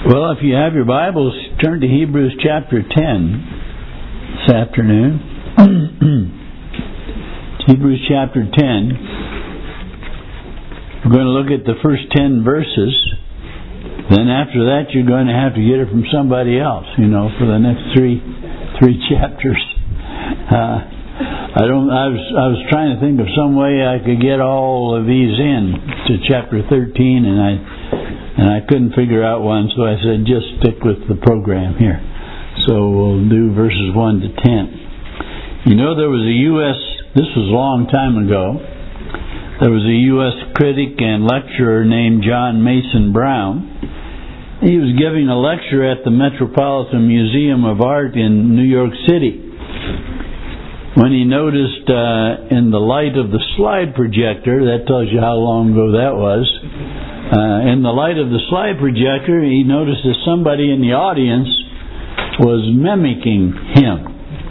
Well, if you have your Bibles, turn to Hebrews chapter 10 this afternoon. Hebrews chapter 10. We're going to look at the first 10 verses. Then after that, you're going to have to get it from somebody else, for the next three chapters. I was trying to think of some way I could get all of these in to chapter 13, and I couldn't figure out one, so I said just stick with the program here. So we'll do verses 1 to 10. There was this was a long time ago, there was a U.S. critic and lecturer named John Mason Brown. He was giving a lecture at the Metropolitan Museum of Art in New York City when he noticed in the light of the slide projector, that tells you how long ago that was, in the light of the slide projector, he noticed that somebody in the audience was mimicking him.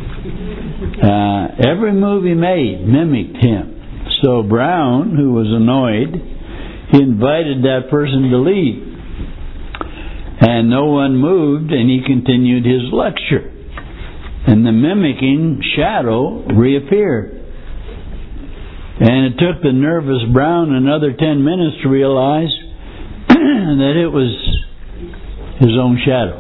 Every move he made mimicked him. So Brown, who was annoyed, he invited that person to leave. And no one moved, and he continued his lecture. And the mimicking shadow reappeared. And it took the nervous Brown another 10 minutes to realize that it was his own shadow.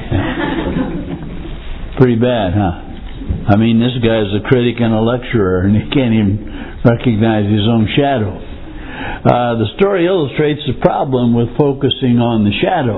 Pretty bad, huh? I mean, this guy's a critic and a lecturer, and he can't even recognize his own shadow. The story illustrates the problem with focusing on the shadow.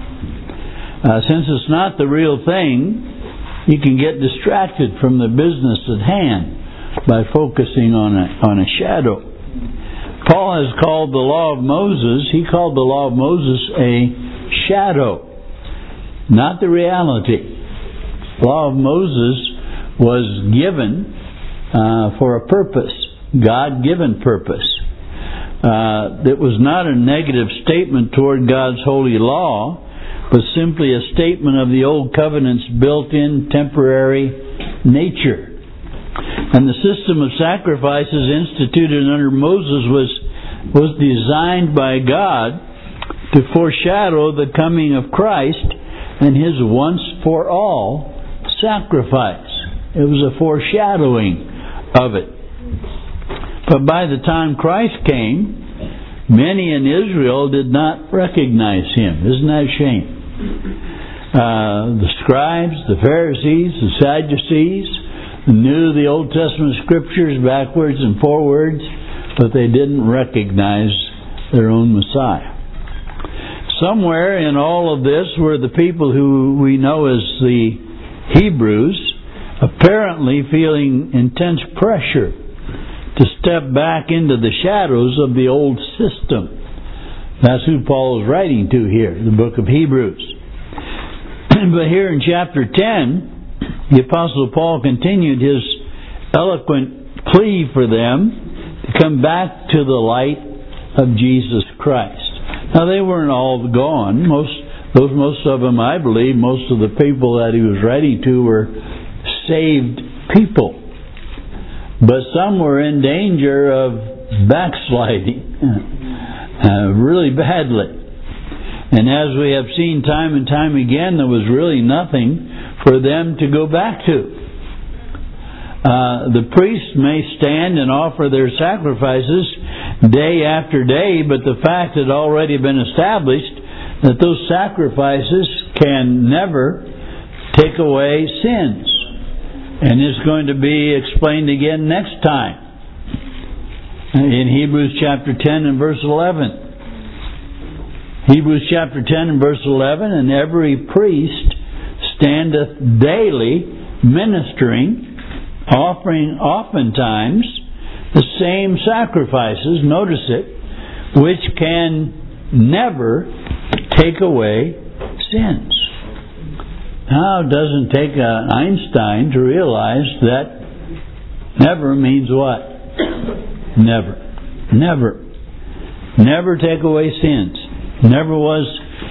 Since it's not the real thing, you can get distracted from the business at hand by focusing on a shadow. Paul has called the law of Moses, he called the law of Moses a shadow, not the reality. The law of Moses was given for a purpose, God-given purpose. It was not a negative statement toward God's holy law, but simply a statement of the Old Covenant's built-in temporary nature. And the system of sacrifices instituted under Moses was designed by God to foreshadow the coming of Christ and His once-for-all sacrifice. It was a foreshadowing of it. But by the time Christ came, many in Israel did not recognize Him. Isn't that a shame? The scribes, the Pharisees, the Sadducees knew the Old Testament scriptures backwards and forwards, but they didn't recognize their own Messiah. Somewhere in all of this were the people who we know as the Hebrews, apparently feeling intense pressure to step back into the shadows of the old system. That's who Paul is writing to here, the book of Hebrews. But here in chapter 10, the Apostle Paul continued his eloquent plea for them to come back to the light of Jesus Christ. Now, they weren't all gone. Most of them, I believe, most of the people that he was writing to were saved people. But some were in danger of backsliding really badly. And as we have seen time and time again, there was really nothing for them to go back to. The priests may stand and offer their sacrifices day after day, but the fact had already been established that those sacrifices can never take away sins. And it's going to be explained again next time in Hebrews chapter 10 and verse 11. Hebrews chapter 10 and verse 11, and every priest standeth daily ministering, offering oftentimes the same sacrifices, notice it, which can never take away sins. Now, it doesn't take an Einstein to realize that never means what? Never. Never. Never take away sins. Never was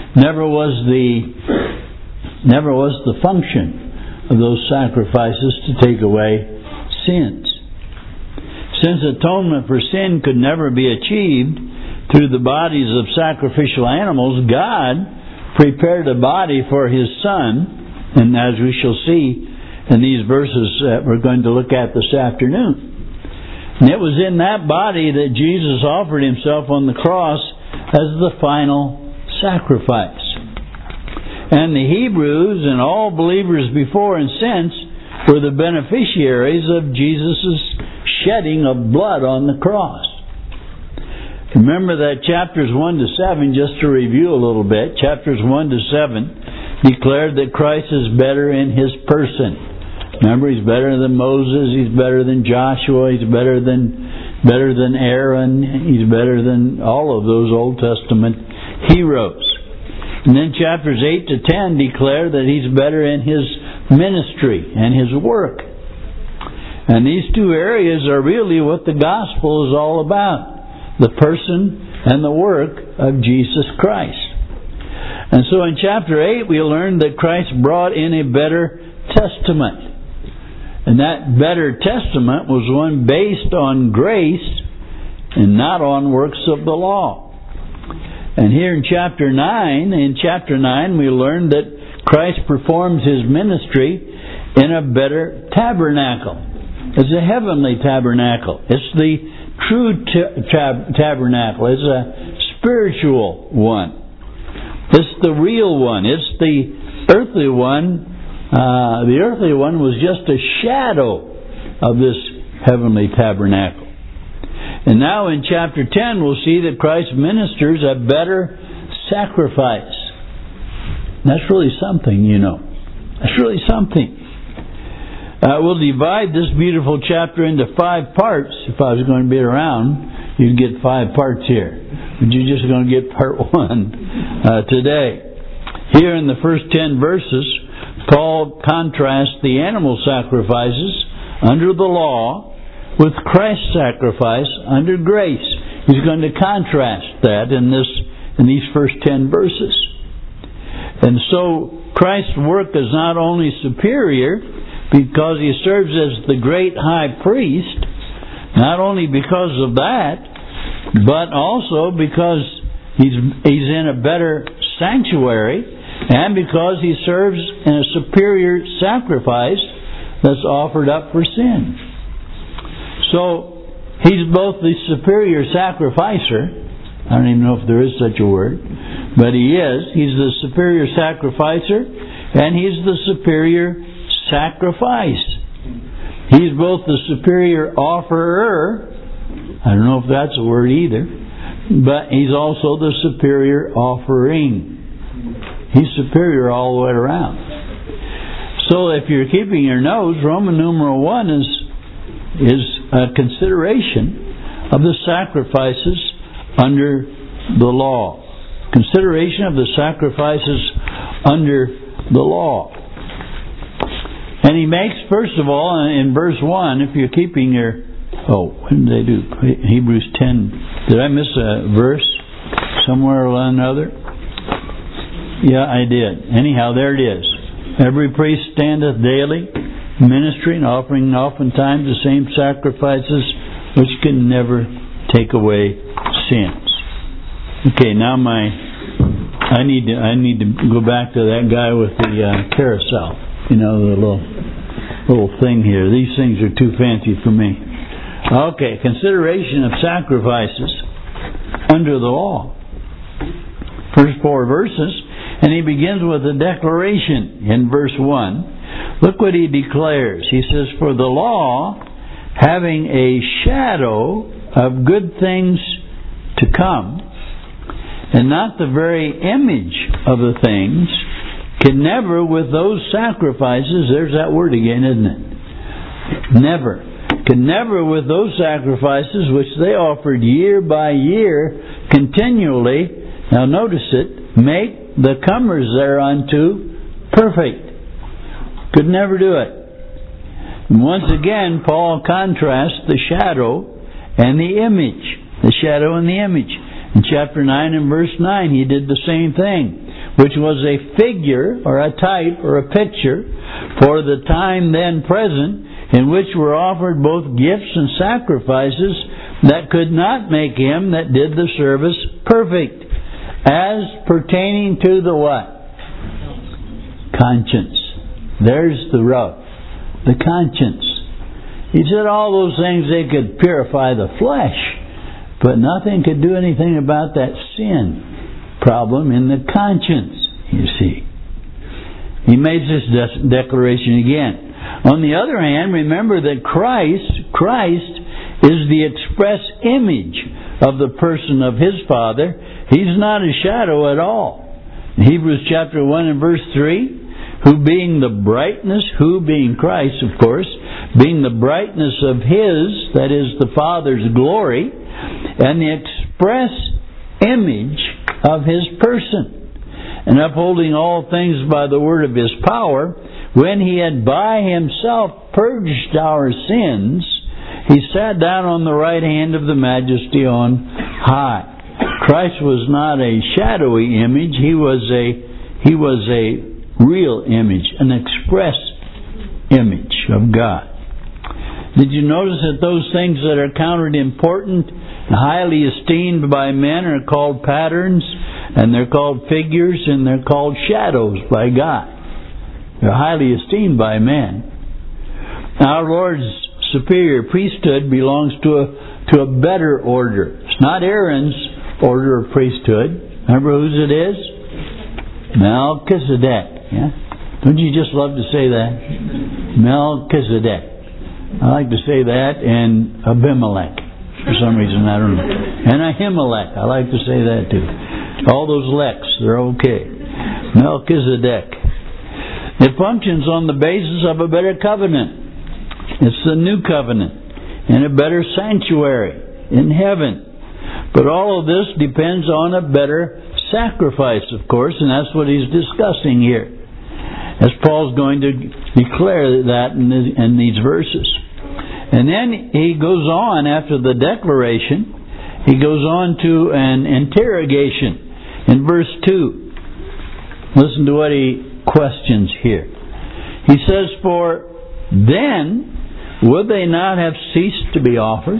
the function of those sacrifices to take away sins. Since atonement for sin could never be achieved through the bodies of sacrificial animals, God prepared a body for His Son, and as we shall see in these verses that we're going to look at this afternoon. And it was in that body that Jesus offered Himself on the cross as the final sacrifice. And the Hebrews and all believers before and since were the beneficiaries of Jesus' shedding of blood on the cross. Remember that chapters 1 to 7, just to review a little bit, chapters 1 to 7 declared that Christ is better in His person. Remember, He's better than Moses, He's better than Joshua, He's better than Aaron, He's better than all of those Old Testament heroes. And then chapters 8 to 10 declare that He's better in His ministry and His work. And these two areas are really what the gospel is all about. The person and the work of Jesus Christ. And so in chapter 8 we learned that Christ brought in a better testament. And that better testament was one based on grace and not on works of the law. And here in chapter 9 we learned that Christ performs His ministry in a better tabernacle. It's a heavenly tabernacle. It's the true tabernacle. It's a spiritual one. It's the real one. It's the earthly one. The earthly one was just a shadow of this heavenly tabernacle. And now in chapter 10 we'll see that Christ ministers a better sacrifice. That's really something, you know. That's really something. We'll divide this beautiful chapter into 5 parts. If I was going to be around, you'd get 5 parts here. But you're just going to get part 1 today. Here in the first 10 verses, Paul contrasts the animal sacrifices under the law with Christ's sacrifice under grace. He's going to contrast that in these first 10 verses. And so Christ's work is not only superior because He serves as the great high priest, not only because of that, but also because He's in a better sanctuary, and because He serves in a superior sacrifice that's offered up for sin. So He's both the superior sacrificer. I don't even know if there is such a word, but He is. He's the superior sacrificer, and He's the superior sacrifice. He's both the superior offerer. I don't know if that's a word either, but He's also the superior offering. He's superior all the way around. So if you're keeping your notes, Roman numeral 1 is a consideration of the sacrifices under the law. Consideration of the sacrifices under the law. And he makes, first of all, in verse 1, if you're keeping your... what did they do? Hebrews 10. Did I miss a verse somewhere or another? Yeah, I did. Anyhow, there it is. Every priest standeth daily, ministering, offering oftentimes the same sacrifices which can never take away sins. Okay, now I need to go back to that guy with the carousel. You know, the little thing here. These things are too fancy for me. Okay, consideration of sacrifices under the law. First 4 verses, and he begins with a declaration in verse 1. Look what he declares. He says, "For the law, having a shadow of good things to come, and not the very image of the things, can never with those sacrifices," there's that word again, isn't it? Never. Can never with those sacrifices which they offered year by year continually, now notice it, make the comers thereunto perfect. Could never do it. And once again, Paul contrasts the shadow and the image. The shadow and the image. In chapter 9 and verse 9, he did the same thing, which was a figure or a type or a picture for the time then present, in which were offered both gifts and sacrifices that could not make him that did the service perfect. as pertaining to the what? Conscience. There's the rub. The conscience. He said all those things, they could purify the flesh, but nothing could do anything about that sin problem in the conscience, you see. He made this declaration again. On the other hand, remember that Christ is the express image of the person of His Father. He's not a shadow at all. In Hebrews chapter 1 and verse 3, who being the brightness, who being Christ, of course, being the brightness of His, that is the Father's glory, and the express image of His person, and upholding all things by the word of His power, when He had by Himself purged our sins, He sat down on the right hand of the Majesty on high. Christ was not a shadowy image. He was a real image, an express image of God. Did you notice that those things that are counted important, highly esteemed by men, are called patterns, and they're called figures, and they're called shadows by God? They're highly esteemed by men. Our Lord's superior priesthood belongs to a better order. It's not Aaron's order of priesthood. Remember whose it is? Melchizedek. Yeah? Don't you just love to say that? Melchizedek. I like to say that, and Abimelech. For some reason, I don't know. And Ahimelech. I like to say that too. All those leks, they're okay. Melchizedek. It functions on the basis of a better covenant. It's the new covenant. And a better sanctuary in heaven. But all of this depends on a better sacrifice, of course, and that's what he's discussing here. As Paul's going to declare that in these verses. And then he goes on, after the declaration, he goes on to an interrogation in verse 2. Listen to what he questions here. He says, "For then would they not have ceased to be offered?"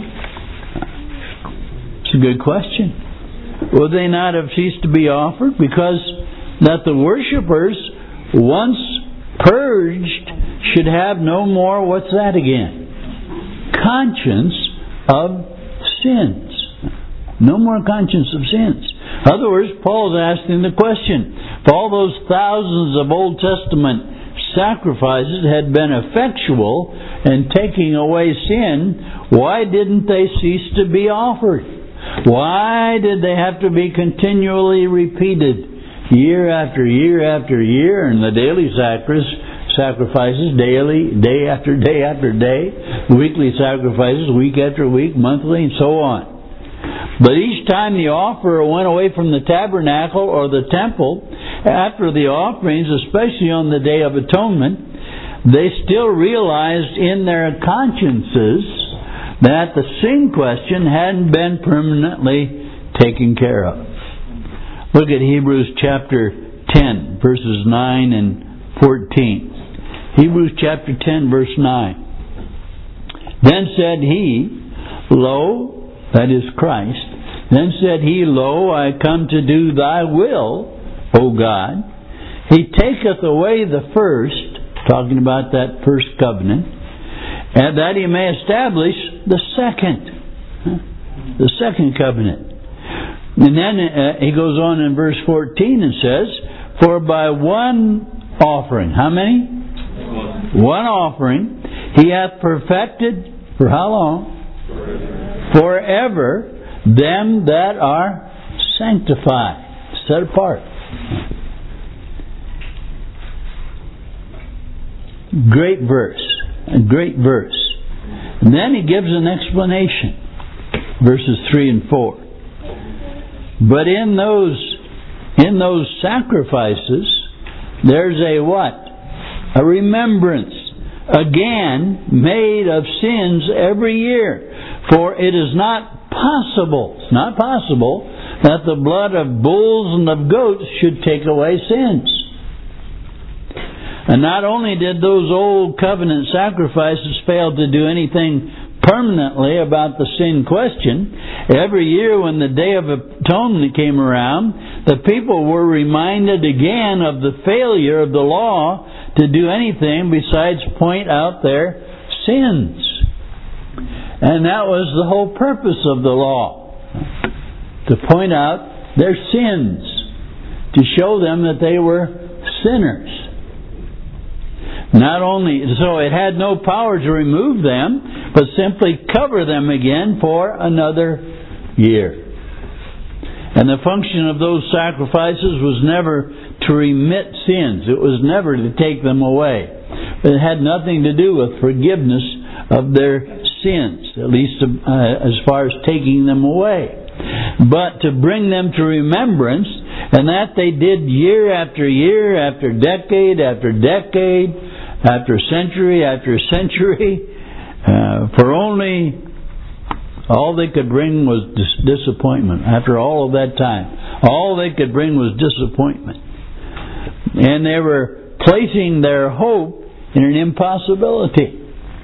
It's a good question. Would they not have ceased to be offered? Because that the worshippers, once purged, should have no more, what's that again? Conscience of sins. No more conscience of sins. In other words, Paul's asking the question, if all those thousands of Old Testament sacrifices had been effectual in taking away sin, why didn't they cease to be offered? Why did they have to be continually repeated year after year after year, and the daily sacrifices daily, day after day after day, weekly sacrifices week after week, monthly, and so on? But each time the offerer went away from the tabernacle or the temple, after the offerings, especially on the Day of Atonement, they still realized in their consciences that the sin question hadn't been permanently taken care of. Look at Hebrews chapter 10, verses 9 and 14. Hebrews chapter 10, verse 9. Then said he, Lo, that is Christ, then said he, Lo, I come to do thy will, O God. He taketh away the first, talking about that first covenant, and that he may establish the second covenant. And then he goes on in verse 14 and says, For by one offering, how many? One offering, he hath perfected, for how long? Forever them that are sanctified, set apart. Great verse. A great verse. And then he gives an explanation. Verses 3 and 4. But in those sacrifices, there's a what? A remembrance. Again, made of sins every year. For it is not possible, it's not possible, that the blood of bulls and of goats should take away sins. And not only did those old covenant sacrifices fail to do anything permanently about the sin question. Every year when the Day of Atonement came around, the people were reminded again of the failure of the law to do anything besides point out their sins. And that was the whole purpose of the law, to point out their sins, to show them that they were sinners. Not only so, it had no power to remove them, but simply cover them again for another year. And the function of those sacrifices was never to remit sins. It was never to take them away. It had nothing to do with forgiveness of their sins, at least as far as taking them away, but to bring them to remembrance, and that they did year after year, after decade after decade, after century after century, for only all they could bring was disappointment. After all of that time, all they could bring was disappointment. And they were placing their hope in an impossibility.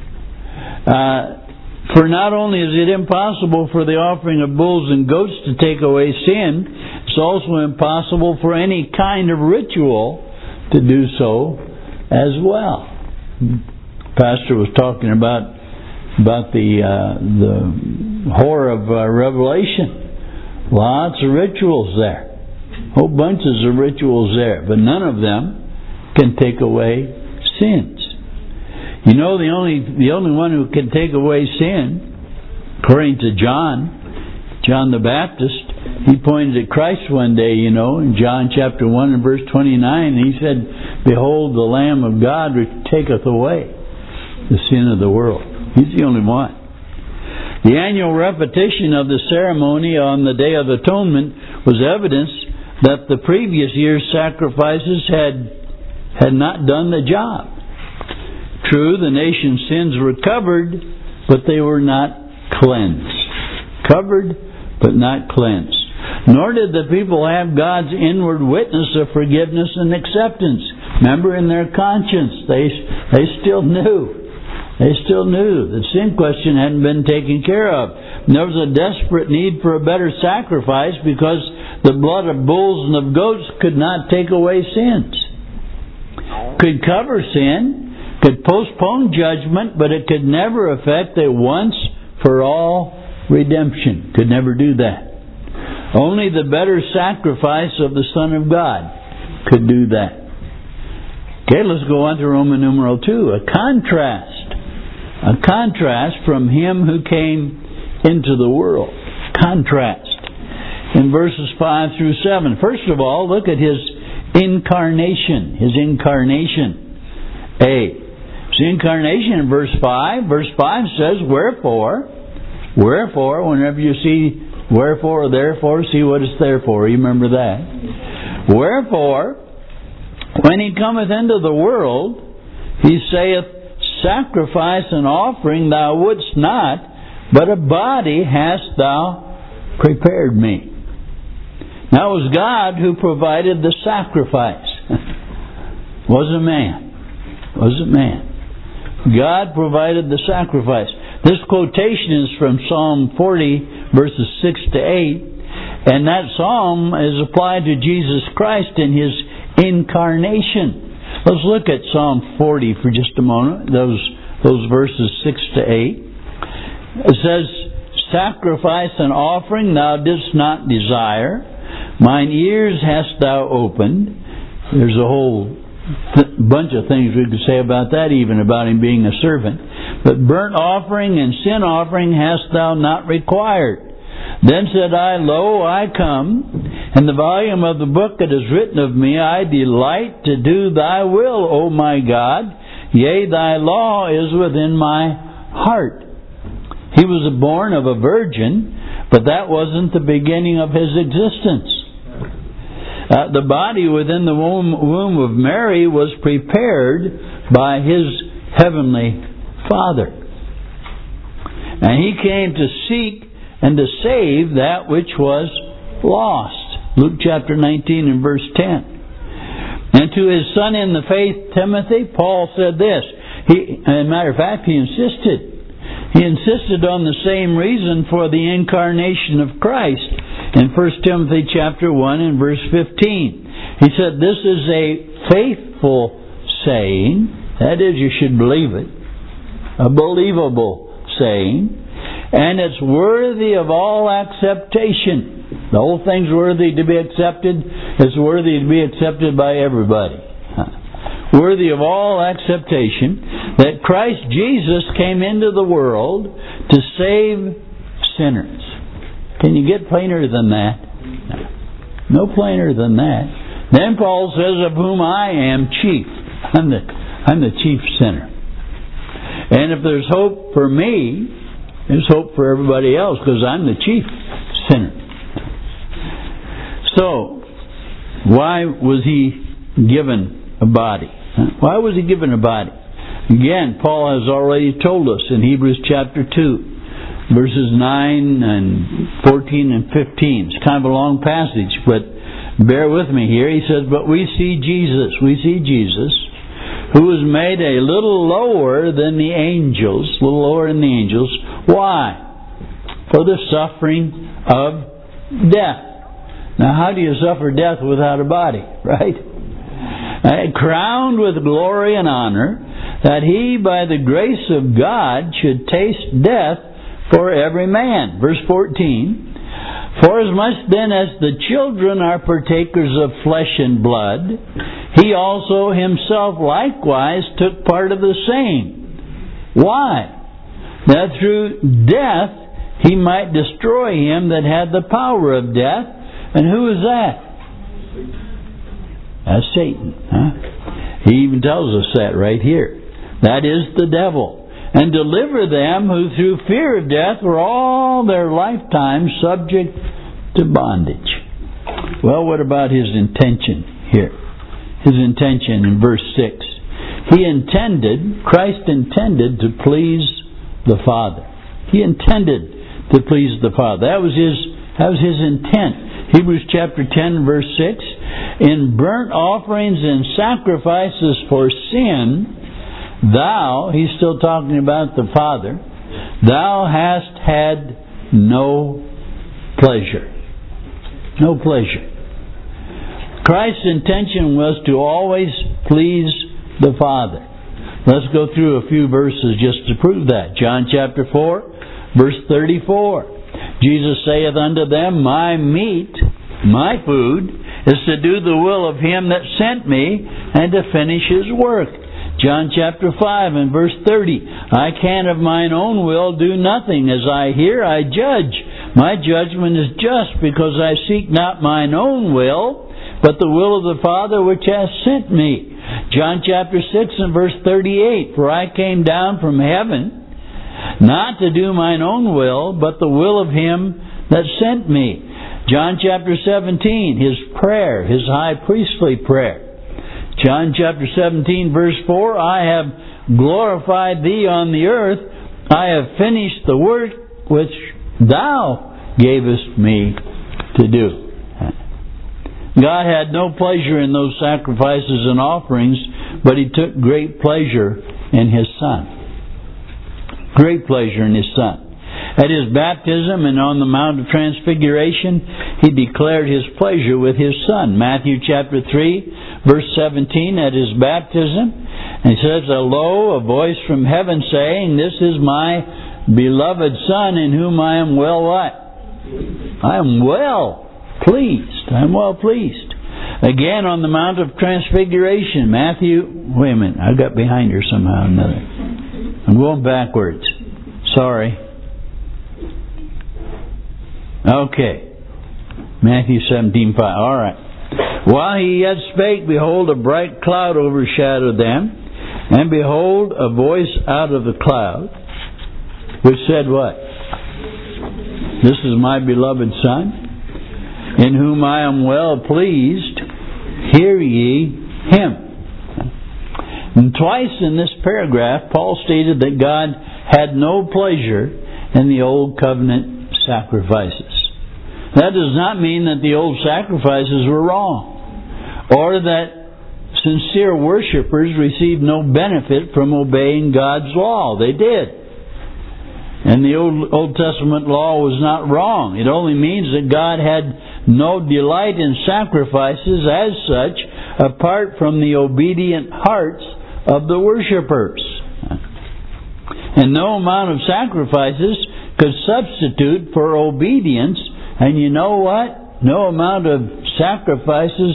For not only is it impossible for the offering of bulls and goats to take away sin, it's also impossible for any kind of ritual to do so as well. Pastor was talking about the horror of Revelation. Lots of rituals there. Whole bunches of rituals there, but none of them can take away sins. You know, the only one who can take away sin, according to John the Baptist, he pointed at Christ one day, you know, in John chapter 1 and verse 29, and he said, "Behold the Lamb of God which taketh away the sin of the world." He's the only one. The annual repetition of the ceremony on the Day of Atonement was evidence that the previous year's sacrifices had not done the job. True, the nation's sins were covered, but they were not cleansed. Covered, but not cleansed. Nor did the people have God's inward witness of forgiveness and acceptance. Remember, in their conscience, they still knew. They still knew the sin question hadn't been taken care of. And there was a desperate need for a better sacrifice because the blood of bulls and of goats could not take away sins. Could cover sin, could postpone judgment, but it could never effect a once for all redemption. Could never do that. Only the better sacrifice of the Son of God could do that. Okay, let's go on to Roman numeral 2. A contrast from Him who came into the world. Contrast. In verses 5 through 7. First of all, look at His incarnation. His incarnation. His incarnation in verse 5. Verse 5 says, Wherefore, whenever you see wherefore or therefore, see what it's there for. You remember that. Wherefore, when He cometh into the world, He saith, Sacrifice and offering thou wouldst not, but a body hast thou prepared me. Now it was God who provided the sacrifice. Wasn't man. God provided the sacrifice. This quotation is from Psalm 40, verses 6 to 8, and that psalm is applied to Jesus Christ in His incarnation. Let's look at Psalm 40 for just a moment, those verses 6 to 8. It says, Sacrifice and offering thou didst not desire, mine ears hast thou opened. There's a whole bunch of things we could say about that, even about Him being a servant. But burnt offering and sin offering hast thou not required. Then said I, Lo, I come, and the volume of the book that is written of me, I delight to do thy will, O my God. Yea, thy law is within my heart. He was born of a virgin, but that wasn't the beginning of His existence. The body within the womb of Mary was prepared by His heavenly Father. And He came to seek and to save that which was lost. Luke chapter 19 and verse 10. And to his son in the faith, Timothy, Paul said this. As a matter of fact, he insisted. He insisted on the same reason for the incarnation of Christ in 1 Timothy chapter 1 and verse 15. He said, this is a faithful saying. That is, you should believe it. A believable saying. And it's worthy of all acceptation. The whole thing's worthy to be accepted. It's worthy to be accepted by everybody. Worthy of all acceptation, that Christ Jesus came into the world to save sinners. Can you get plainer than that? No plainer than that. Then Paul says, of whom I am chief. I'm the chief sinner. And if there's hope for me, there's hope for everybody else, because I'm the chief sinner. So, why was he given a body? Why was he given a body? Again, Paul has already told us in Hebrews chapter 2, verses 9 and 14 and 15. It's kind of a long passage, but bear with me here. He says, but we see Jesus, who was made a little lower than the angels, Why? For the suffering of death. Now, how do you suffer death without a body, right? Crowned with glory and honor, that he, by the grace of God, should taste death for every man. Verse 14, for as much then as the children are partakers of flesh and blood, he also himself likewise took part of the same. Why? That through death he might destroy him that had the power of death. And who is that? That's Satan. He even tells us that right here. That is the devil. And deliver them who through fear of death were all their lifetime subject to bondage. Well, what about his intention here? His intention in verse 6. Christ intended to please the Father. He intended to please the Father. That was his intent. Hebrews chapter 10 verse 6. In burnt offerings and sacrifices for sin, thou, he's still talking about the Father, thou hast had no pleasure. No pleasure. Christ's intention was to always please the Father. Let's go through a few verses just to prove that. John chapter 4, verse 34. Jesus saith unto them, my meat, my food, is to do the will of him that sent me, and to finish his work. John chapter 5 and verse 30. I can of mine own will do nothing. As I hear, I judge. My judgment is just, because I seek not mine own will, but the will of the Father which hath sent me. John chapter 6 and verse 38. For I came down from heaven, not to do mine own will, but the will of him that sent me. John chapter 17, his prayer, his high priestly prayer. John chapter 17 verse 4, I have glorified thee on the earth. I have finished the work which thou gavest me to do. God had no pleasure in those sacrifices and offerings, but he took great pleasure in his Son. Great pleasure in his Son. At his baptism and on the Mount of Transfiguration, he declared his pleasure with his Son. Matthew chapter 3, verse 17, at his baptism, and he says, lo, a voice from heaven saying, this is my beloved Son, in whom I am well what? I am well pleased. I am well pleased. Again, on the Mount of Transfiguration, wait a minute, I got behind here somehow or another. I'm going backwards. Sorry. Okay. Matthew 17:5. All right. While he yet spake, behold, a bright cloud overshadowed them, and behold, a voice out of the cloud, which said what? This is my beloved Son, in whom I am well pleased. Hear ye him. And twice in this paragraph, Paul stated that God had no pleasure in the old covenant sacrifices. That does not mean that the old sacrifices were wrong, or that sincere worshipers received no benefit from obeying God's law. They did. And the Old Testament law was not wrong. It only means that God had no delight in sacrifices as such, apart from the obedient hearts of the worshipers. And no amount of sacrifices could substitute for obedience. And you know what? No amount of sacrifices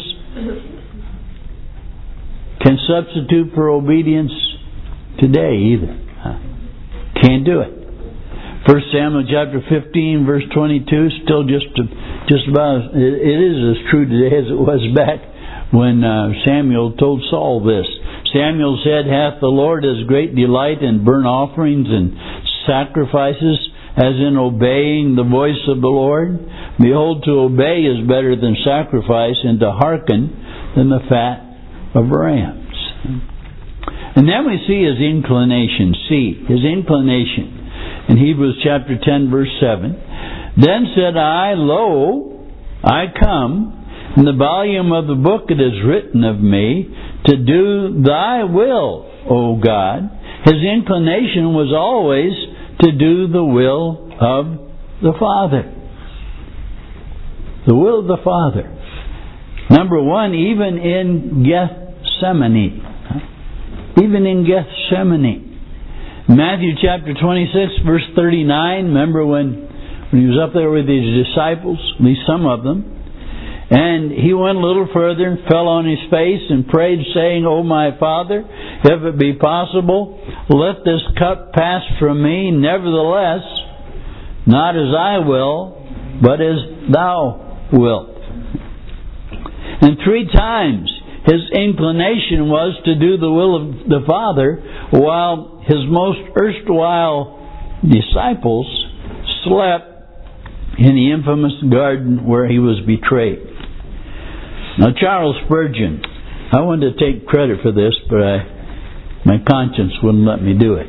can substitute for obedience today either. Can't do it. 1 Samuel chapter 15 verse 22, still just about, it is as true today as it was back when Samuel told Saul this. Samuel said, "Hath the Lord as great delight in burnt offerings and sacrifices as in obeying the voice of the Lord? Behold, to obey is better than sacrifice, and to hearken than the fat of rams." And then we see his inclination. His inclination. In Hebrews chapter 10 verse 7. "Then said I, Lo, I come. In the volume of the book it is written of me, to do thy will, O God." His inclination was always to do the will of the Father. The will of the Father. Number one, even in Gethsemane. Even in Gethsemane. Matthew chapter 26 verse 39, remember when he was up there with his disciples, at least some of them, and he went a little further and fell on his face and prayed, saying, "O my Father, if it be possible, let this cup pass from me. Nevertheless, not as I will, but as thou wilt." And 3 times his inclination was to do the will of the Father, while his most erstwhile disciples slept in the infamous garden where he was betrayed. Now Charles Spurgeon, I wanted to take credit for this, but my conscience wouldn't let me do it.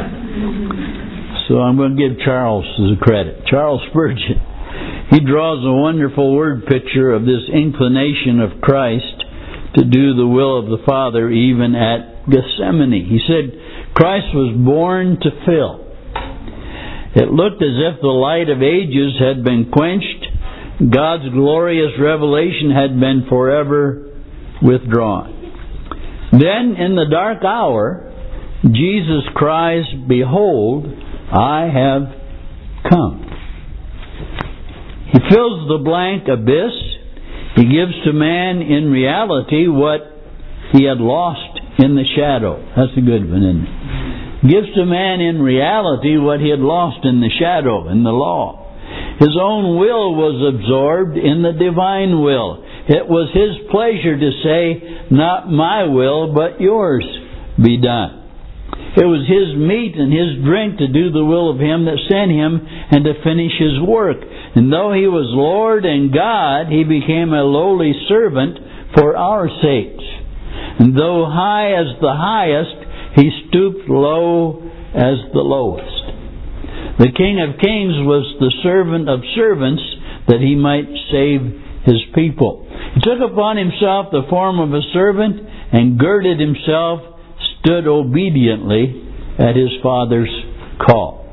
So I'm going to give Charles the credit. Charles Spurgeon, he draws a wonderful word picture of this inclination of Christ to do the will of the Father even at Gethsemane. He said, Christ was born to fill. It looked as if the light of ages had been quenched. God's glorious revelation had been forever withdrawn. Then in the dark hour, Jesus cries, "Behold, I have come." He fills the blank abyss. He gives to man in reality what he had lost in the shadow. That's a good one, isn't it? Gives to man in reality what he had lost in the shadow, in the law. His own will was absorbed in the divine will. It was his pleasure to say, "Not my will, but yours be done." It was his meat and his drink to do the will of him that sent him and to finish his work. And though he was Lord and God, he became a lowly servant for our sakes. And though high as the highest, he stooped low as the lowest. The King of Kings was the servant of servants that he might save his people. He took upon himself the form of a servant and girded himself, stood obediently at his Father's call.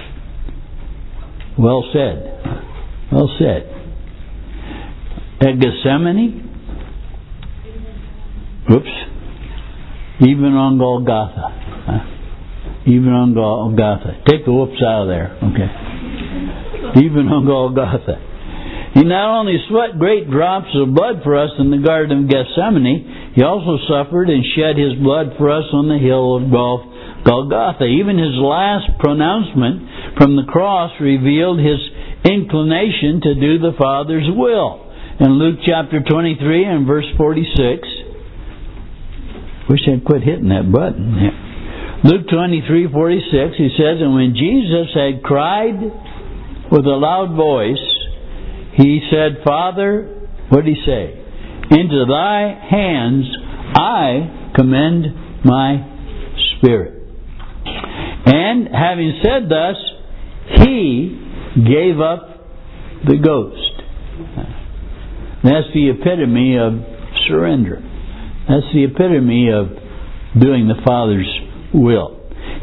Well said. Well said. At Gethsemane, even on Golgotha. Even on Golgotha. Take the whoops out of there. Okay. Even on Golgotha. He not only sweat great drops of blood for us in the Garden of Gethsemane, he also suffered and shed his blood for us on the hill of Golgotha. Even his last pronouncement from the cross revealed his inclination to do the Father's will. In Luke chapter 23 and verse 46, wish I'd quit hitting that button. Yeah. Luke 23:46, he says, "And when Jesus had cried with a loud voice, he said, Father," what did he say? "Into thy hands I commend my spirit." And having said thus, he gave up the ghost. That's the epitome of surrender. That's the epitome of doing the Father's will.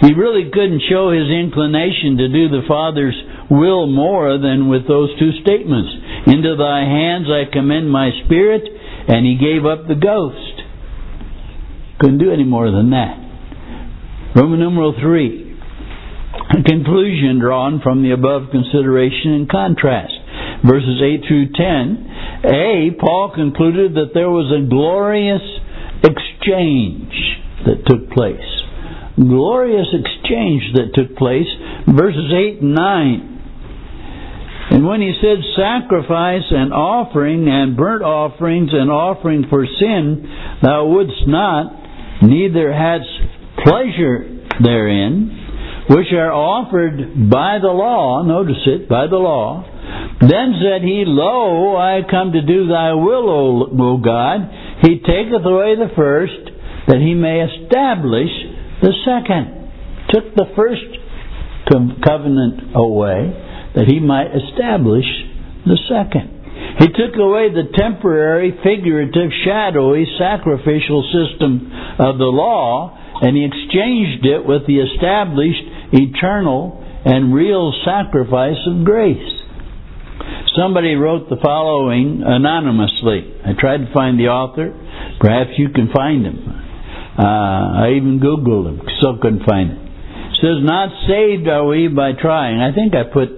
He really couldn't show his inclination to do the Father's will more than with those two statements. Into thy hands I commend my spirit, and he gave up the ghost. Couldn't do any more than that. Roman numeral 3. A conclusion drawn from the above consideration and contrast. Verses 8 through 10. A, Paul concluded that there was a glorious exchange that took place. Glorious exchange that took place. Verses 8 and 9. And when he said sacrifice and offering and burnt offerings and offering for sin, thou wouldst not, neither hadst pleasure therein, which are offered by the law, notice it, by the law. Then said he, Lo, I come to do thy will, O God. He taketh away the first, that he may establish the second. Took the first covenant away, that he might establish the second. He took away the temporary, figurative, shadowy, sacrificial system of the law, and he exchanged it with the established, eternal, and real sacrifice of grace. Somebody wrote the following anonymously. I tried to find the author. Perhaps you can find him. I even Googled him, still couldn't find it. It says, not saved are we by trying. I think I put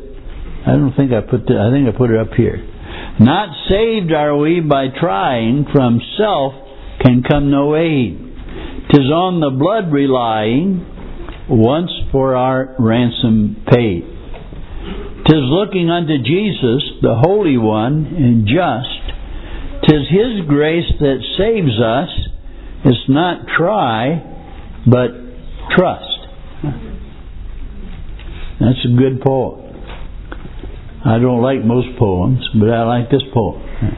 it up here. Not saved are we by trying, from self can come no aid. 'Tis on the blood relying, once for our ransom paid. 'Tis looking unto Jesus, the Holy One and just. 'Tis His grace that saves us. It's not try, but trust. That's a good poem. I don't like most poems, but I like this poem.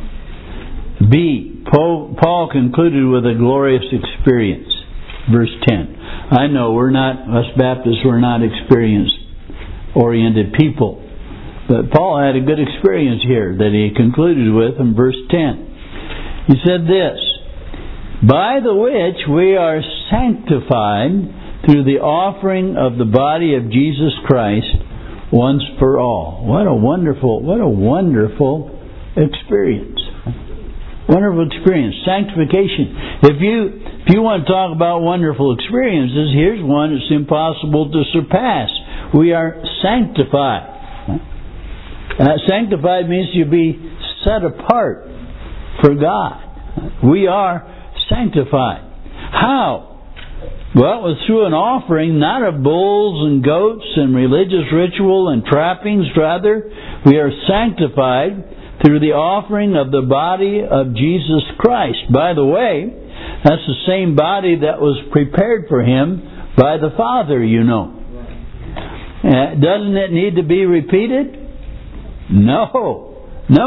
B. Paul concluded with a glorious experience. Verse 10. I know us Baptists, we're not experience-oriented people. But Paul had a good experience here that he concluded with in verse 10. He said this, by the which we are sanctified through the offering of the body of Jesus Christ once for all. What a wonderful experience. Wonderful experience. Sanctification. If you want to talk about wonderful experiences, here's one that's impossible to surpass. We are sanctified. Sanctified means to be set apart for God. We are sanctified. How? Well, it was through an offering, not of bulls and goats and religious ritual and trappings. Rather, we are sanctified through the offering of the body of Jesus Christ. By the way, that's the same body that was prepared for Him by the Father, you know. Doesn't it need to be repeated? No.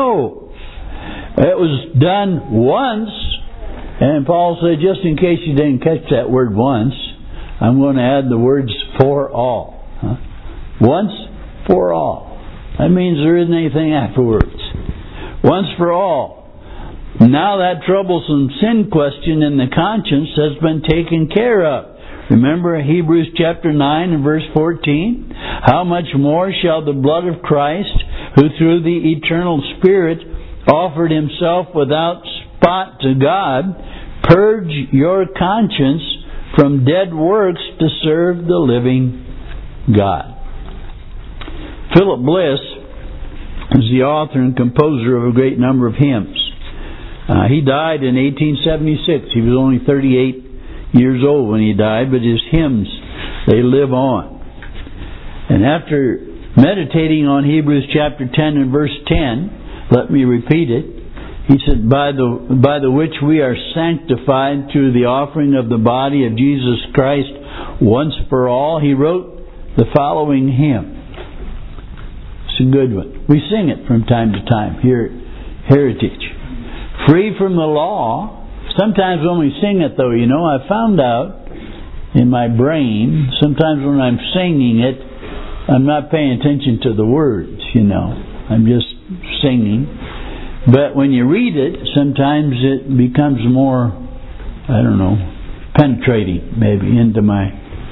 It was done once, and Paul said, just in case you didn't catch that word once, I'm going to add the words for all. Once for all. That means there isn't anything afterwards. Once for all. Now that troublesome sin question in the conscience has been taken care of. Remember Hebrews chapter 9 and verse 14? How much more shall the blood of Christ, who through the eternal Spirit offered Himself without spot to God, purge your conscience from dead works to serve the living God. Philip Bliss is the author and composer of a great number of hymns. He died in 1876. He was only 38 years old when he died, but his hymns, they live on. And after meditating on Hebrews chapter 10 and verse 10, let me repeat it. He said, by the which we are sanctified through the offering of the body of Jesus Christ once for all. He wrote the following hymn. It's a good one. We sing it from time to time here at Heritage. Free from the law. Sometimes when we sing it, though, I found out in my brain, sometimes when I'm singing it, I'm not paying attention to the words, I'm just singing. But when you read it, sometimes it becomes more, penetrating maybe into my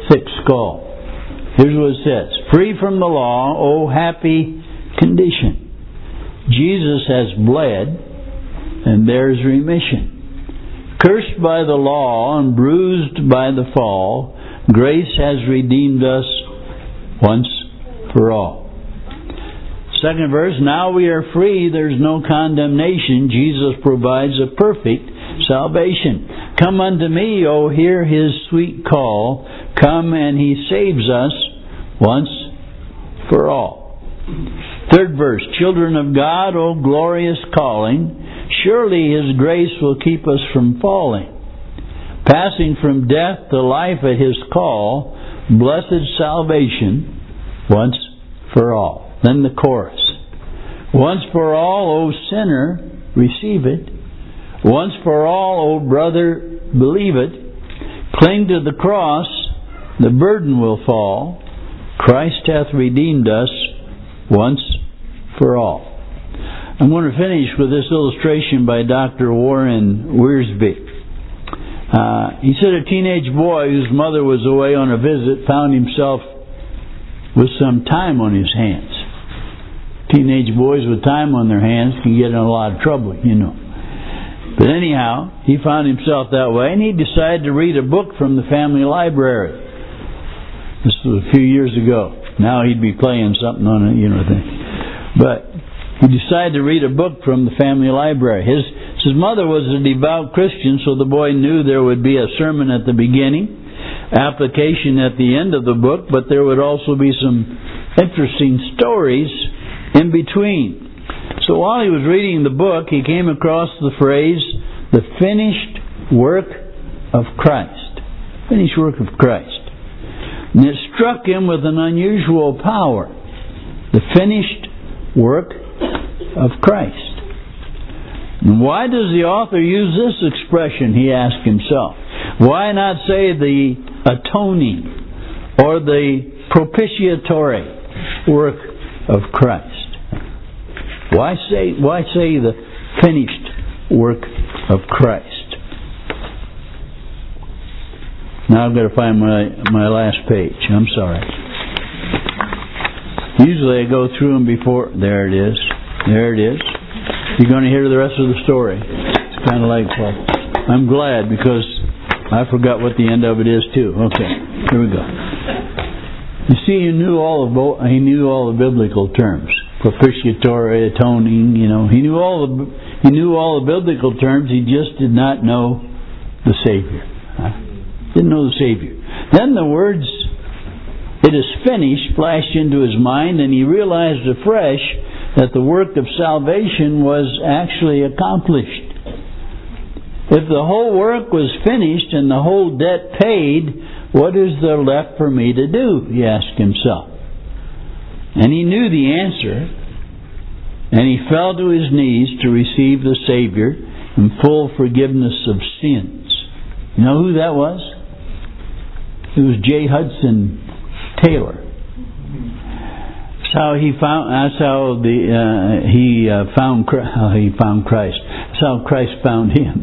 thick skull. Here's what it says. Free from the law, oh happy condition. Jesus has bled, and there's remission. Cursed by the law and bruised by the fall, grace has redeemed us once for all. Second verse, now we are free, there's no condemnation. Jesus provides a perfect salvation. Come unto me, O hear his sweet call. Come and he saves us once for all. Third verse, children of God, O glorious calling. Surely his grace will keep us from falling. Passing from death to life at his call, blessed salvation once for all. Then the chorus. Once for all, O sinner, receive it. Once for all, O brother, believe it. Cling to the cross, the burden will fall. Christ hath redeemed us once for all. I'm going to finish with this illustration by Dr. Warren Wiersbe. He said a teenage boy whose mother was away on a visit found himself with some time on his hands. Teenage boys with time on their hands can get in a lot of trouble, you know. But anyhow, he found himself that way, and he decided to read a book from the family library. This was a few years ago. Now he'd be playing something on it, you know, thing. But he decided to read a book from the family library. His mother was a devout Christian, so the boy knew there would be a sermon at the beginning, application at the end of the book, but there would also be some interesting stories in between. So while he was reading the book, he came across the phrase, the finished work of Christ. Finished work of Christ. And it struck him with an unusual power. The finished work of Christ. And why does the author use this expression, he asked himself. Why not say the atoning or the propitiatory work of Christ? Why say the finished work of Christ? Now I've got to find my last page. I'm sorry. Usually I go through them before. There it is. There it is. You're going to hear the rest of the story. It's kind of like, well, I'm glad because I forgot what the end of it is too. Okay, here we go. You see, he knew all the biblical terms. Propitiatory, atoning, you know. He knew all the biblical terms. He just did not know the Savior. Didn't know the Savior. Then the words, "It is finished," flashed into his mind, and he realized afresh that the work of salvation was actually accomplished. If the whole work was finished and the whole debt paid, what is there left for me to do? He asked himself. And he knew the answer, and he fell to his knees to receive the Savior and full forgiveness of sins. You know who that was? It was J. Hudson Taylor. That's how he found. That's how he found Christ. That's how Christ found him.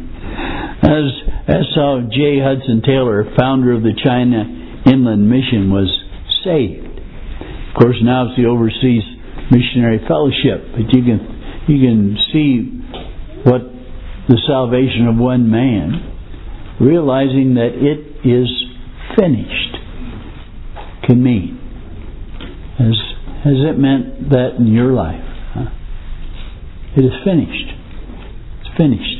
That's how J. Hudson Taylor, founder of the China Inland Mission, was saved. Of course, now it's the Overseas Missionary Fellowship, but you can see what the salvation of one man, realizing that it is finished, can mean. Has it meant that in your life? Huh? It is finished. It's finished.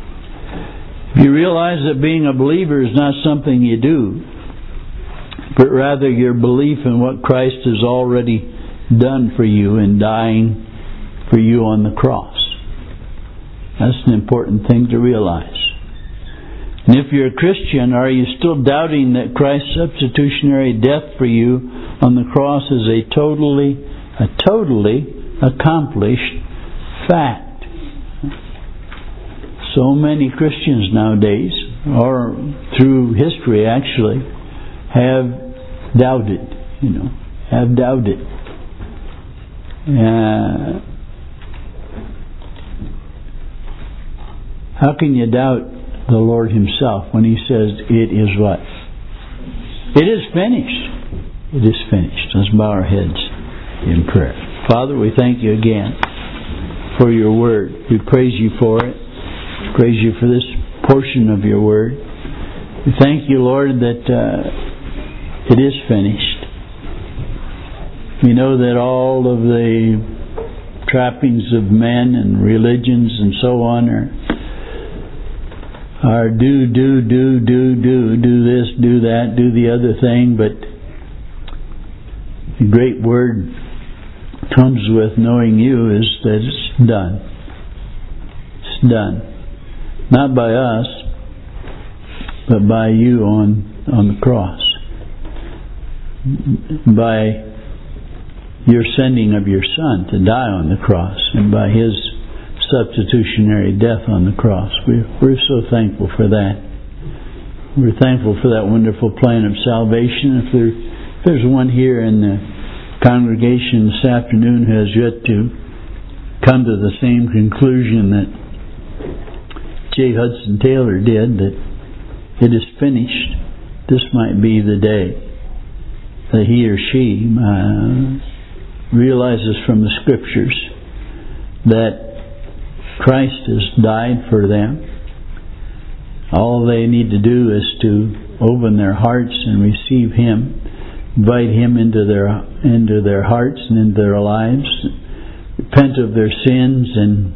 If you realize that being a believer is not something you do, but rather your belief in what Christ has already done for you in dying for you on the cross. That's an important thing to realize. And if you're a Christian, are you still doubting that Christ's substitutionary death for you on the cross is a totally accomplished fact? So many Christians nowadays, or through history actually, have doubted. How can you doubt the Lord Himself when He says it is what? It is finished. It is finished. Let's bow our heads in prayer. Father, we thank you again for your word. We praise you for it. Praise you for this portion of your word. We thank you, Lord, that it is finished. We know that all of the trappings of men and religions and so on are do this, do that, do the other thing, but the great word comes with knowing you is that it's done. It's done. Not by us, but by you on the cross. By your sending of your Son to die on the cross, and by His substitutionary death on the cross. We're so thankful for that. We're thankful for that wonderful plan of salvation. If there's one here in the congregation this afternoon who has yet to come to the same conclusion that J. Hudson Taylor did, that it is finished, this might be the day that he or she realizes from the Scriptures that Christ has died for them. All they need to do is to open their hearts and receive Him, invite Him into their hearts and into their lives, repent of their sins, and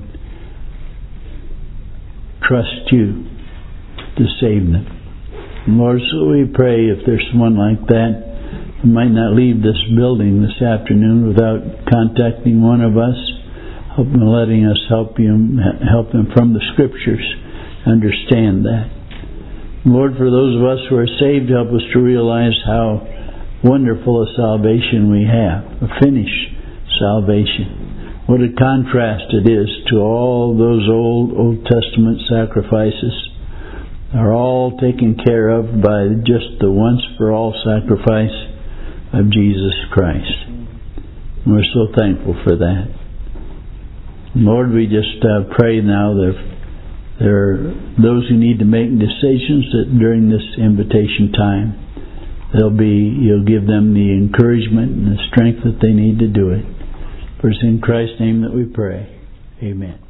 trust you to save them. And Lord, so we pray if there's someone like that who might not leave this building this afternoon without contacting one of us, letting us help them from the Scriptures understand that. Lord, for those of us who are saved, help us to realize how wonderful a salvation we have, a finished salvation. What a contrast it is to all those Old Testament sacrifices. Are all taken care of by just the once-for-all sacrifice of Jesus Christ. And we're so thankful for that. Lord, we just pray now that there are those who need to make decisions that during this invitation time you'll give them the encouragement and the strength that they need to do it. For it's in Christ's name that we pray. Amen.